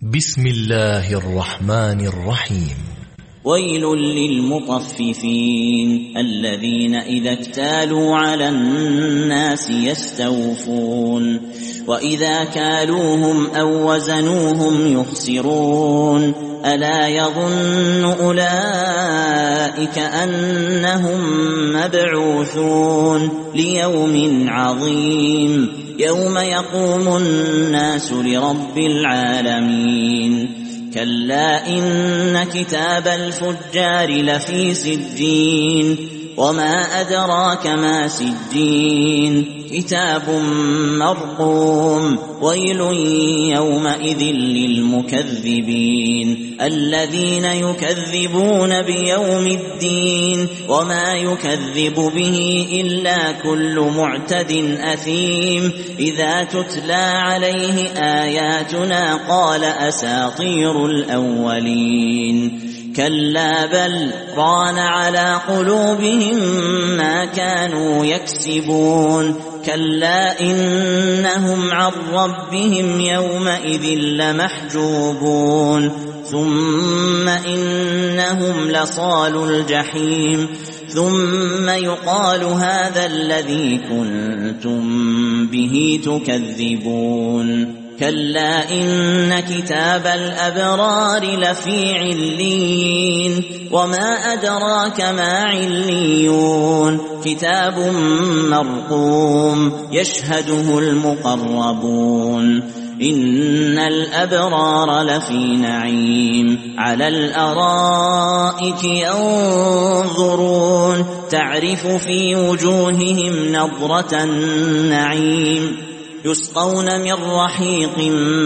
بسم الله الرحمن الرحيم. ويل للمطففين الذين إذا اكتالوا على الناس يستوفون وإذا كالوهم أو وزنوهم يخسرون ألا يظن أولئك أنهم مبعوثون ليوم عظيم يوم يقوم الناس لرب العالمين كلا إن كتاب الفجار لفي سجين وما أدراك ما سجين كتاب مرقوم ويل يومئذ للمكذبين الذين يكذبون بيوم الدين وما يكذب به إلا كل معتد أثيم إذا تتلى عليه آياتنا قال أساطير الأولين كلا بل ران على قلوبهم ما كانوا يكسبون كلا إنهم عن ربهم يومئذ لمحجوبون ثم إنهم لصالو الجحيم ثم يقال هذا الذي كنتم به تكذبون كلا إن كتاب الأبرار لفي عليين وما أدراك ما عليون كتاب مرقوم يشهده المقربون إن الأبرار لفي نعيم على الأرائك ينظرون تعرف في وجوههم نضرة النعيم يسقون من رحيق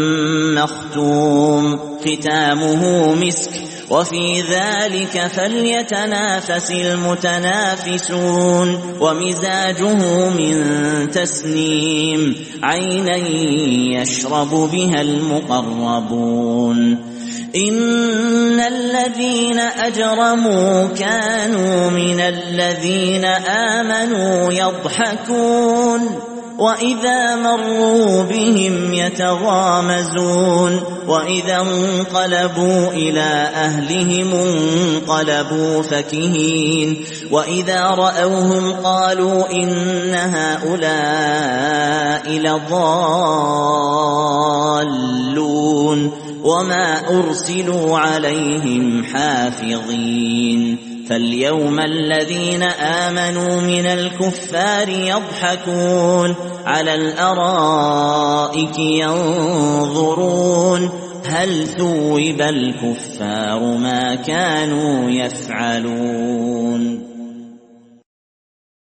مختوم ختامه مسك وفي ذلك فليتنافس المتنافسون ومزاجه من تسنيم عينا يشرب بها المقربون إن الذين أجرموا كانوا من الذين آمنوا يضحكون وإذا مروا بهم يتغامزون وإذا انقلبوا إلى أهلهم انقلبوا فكهين وإذا رأوهم قالوا إن هؤلاء لضالون وما أرسلوا عليهم حافظين فاليوم الذين آمنوا من الكفار يضحكون على الأرائك ينظرون هل ثوب الكفار ما كانوا يفعلون.